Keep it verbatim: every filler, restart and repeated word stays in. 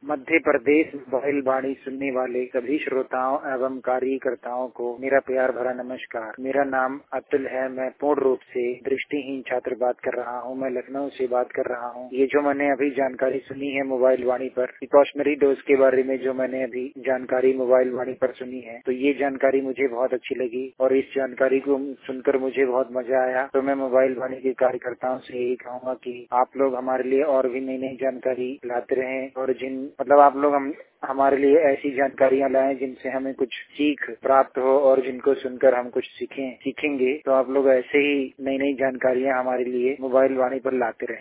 Madhya Pradesh mobile वाणी सुनने वाले सभी श्रोताओं एवं कार्यकर्ताओं को मेरा प्यार भरा नमस्कार। मेरा नाम अतुल है। मैं पूर्ण रूप से दृष्टिहीन छात्र बात कर रहा हूँ। मैं लखनऊ से बात कर रहा हूँ। ये जो मैंने अभी जानकारी सुनी है मोबाइल वाणी पर, प्रिकॉशनरी डोज के बारे में जो मैंने अभी जानकारी मोबाइल वाणी पर सुनी है, तो ये जानकारी मुझे बहुत अच्छी लगी और इस जानकारी को सुनकर मुझे बहुत मजा आया। तो मैं मोबाइल वाणी के कार्यकर्ताओं से यही कहूँगा कि आप लोग हमारे लिए और भी नई नई जानकारी लाते रहें और जिन मतलब आप लोग हम हमारे लिए ऐसी जानकारियां लाएं जिनसे हमें कुछ सीख प्राप्त हो और जिनको सुनकर हम कुछ सीखें सीखेंगे। तो आप लोग ऐसे ही नई नई जानकारियां हमारे लिए मोबाइल वाणी पर लाते रहें।